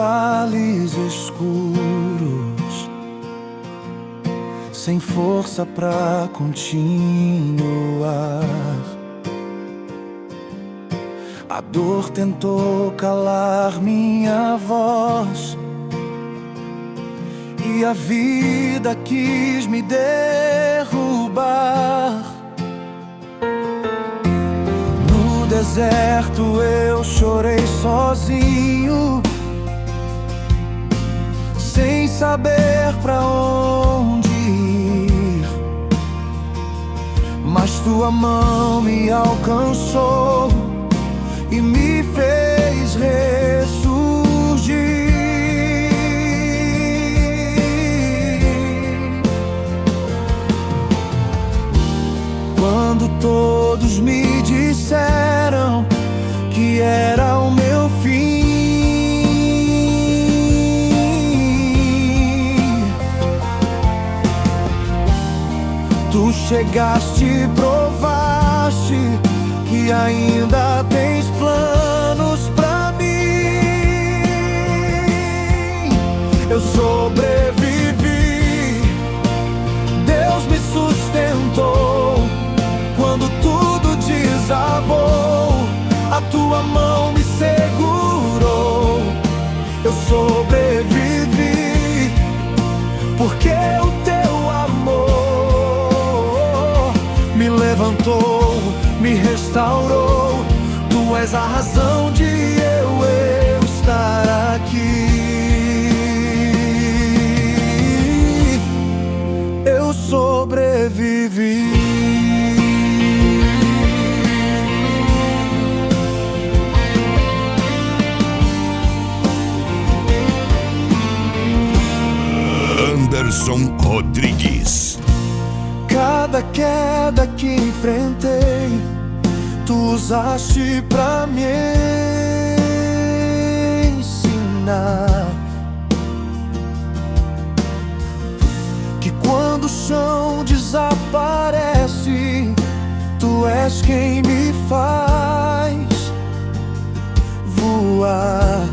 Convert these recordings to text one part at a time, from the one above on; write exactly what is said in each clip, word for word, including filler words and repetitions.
vales escuros, sem força pra continuar. A dor tentou calar minha voz e a vida quis me derrubar. No deserto eu chorei sozinho, sem saber pra onde ir. Mas tua mão me alcançou e me fez ressurgir. Quando todos me disseram que era o meu fim, tu chegaste e provaste que ainda tens planos pra mim. Eu sobrevivi, Deus me sustentou. Quando tudo desabou, a tua mão me segurou. Eu sobrevivi, porque o teu amor me levantou, me restaurou. Tu és a razão de eu, eu estar aqui. Eu sobrevivi. Anderson Rodrigues. Cada queda que enfrentei, tu usaste pra me ensinar que quando o chão desaparece, tu és quem me faz voar.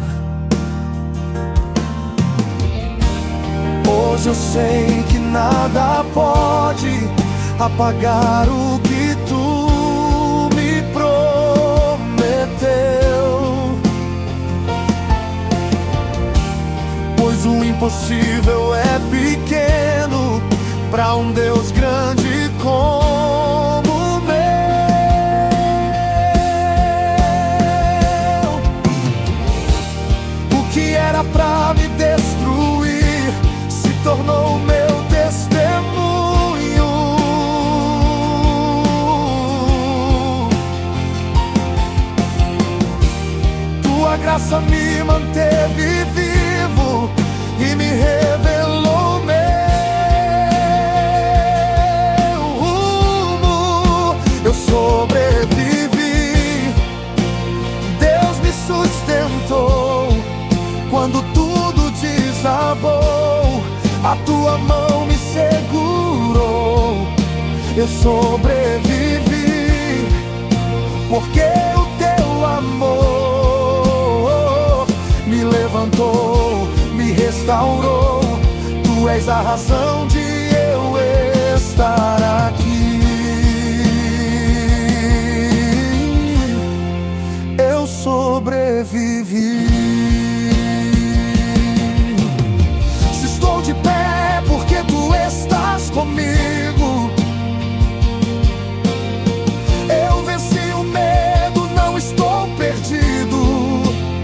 Hoje eu sei que nada pode apagar o que tu me prometeu, pois o impossível é pequeno pra um Deus grande como o meu. O que era pra me destruir se tornou meu testemunho. Tua graça me manteve vivo e me revelou meu rumo. Eu sobrevivi, Deus me sustentou. Quando tudo desabou, a tua mão me segurou. Eu sobrevivi, porque o teu amor me levantou, me restaurou. Tu és a razão de eu estar aqui. Eu sobrevivi. Se estou de pé, porque tu estás comigo. Eu venci o medo, não estou perdido.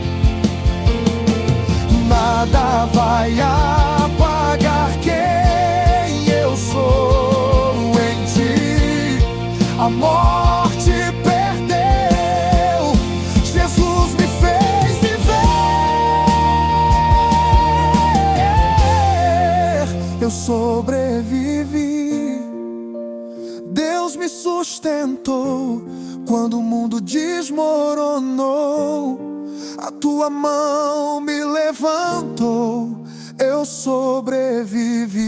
Nada vai apagar quem eu sou em ti. A morte perdeu, Jesus me fez viver. Eu sobrevivi, Deus me sustentou. Quando o mundo desmoronou, a tua mão me levantou. Eu sobrevivi.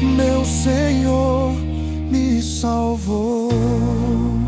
meu Senhor me salvou.